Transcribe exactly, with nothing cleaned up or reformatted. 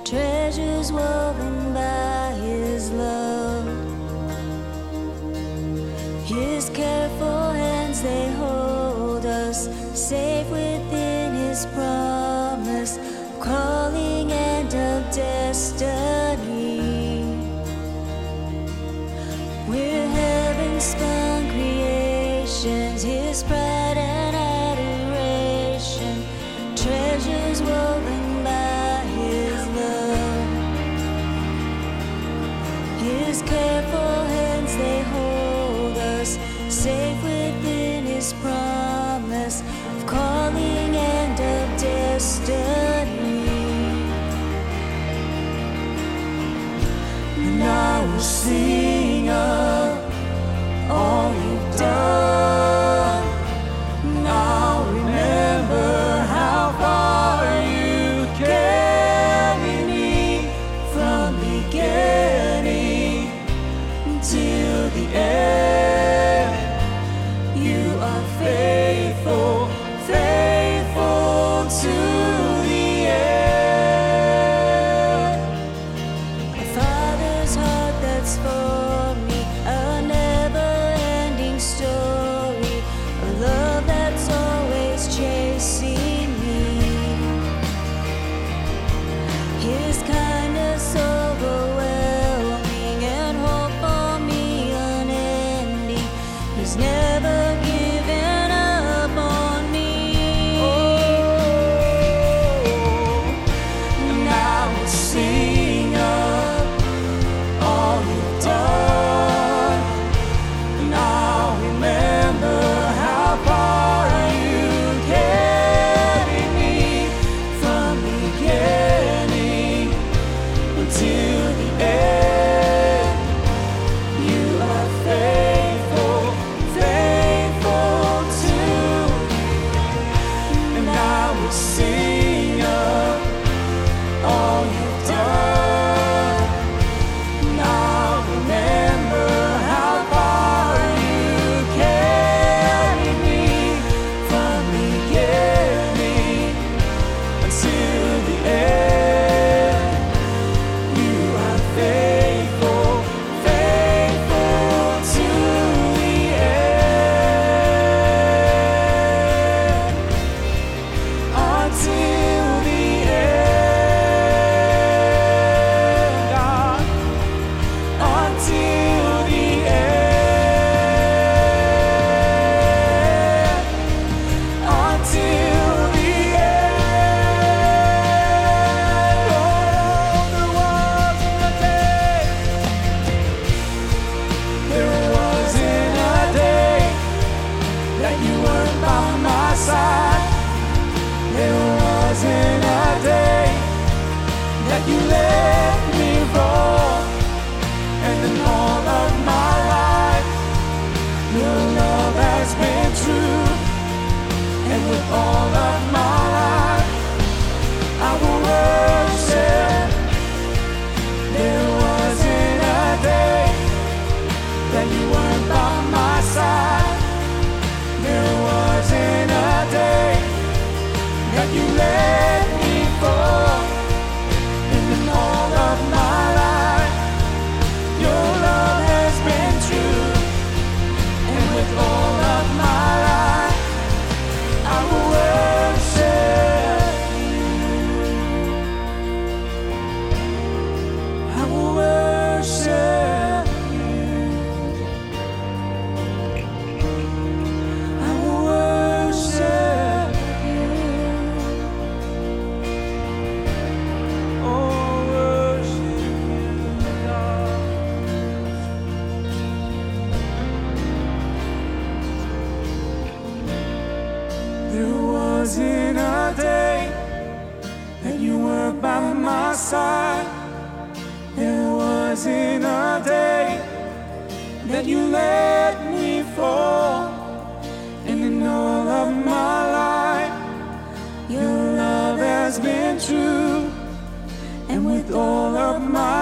treasures woven by His love. His careful hands, they hold us safe within His promise of calling and of destiny. We're heaven's spun creations, His pride and adoration, treasures woven by His love. His careful hands, they hold us safe within His promise of calling and of destiny. And I will sing of all You've done. And I'll remember how far You carried me from beginning until the end. You are faithful, faithful to the end. A father's heart that's for me, a never-ending story, a love that's always chasing me. His kindness overwhelming and hope for me unending. He's never given up on me. And I will sing of all You've done. And I'll remember how far You carried me from beginning until the end. You are faithful, faithful to me. And I will sing of all You've done. And I'll remember how far You carried me from beginning until the end. You are faithful, faithful to the end. Until the end, God. Until the end. Until the end. Oh, there was a day. There wasn't a day that You weren't by my side. There wasn't a day that You let me fall. And in all of my life, Your love has been true. And with all of my life, I will worship. There wasn't a day that You weren't by my side. There wasn't a day that You let me fall. And in all of my life, Your love has been true. And with all of my life, I will worship You. I will worship You. I will worship You. Oh, worship You, God. There wasn't a day that You weren't by my side. There wasn't a day that You let me fall. And in all of my life, Your love has been true. And with all of my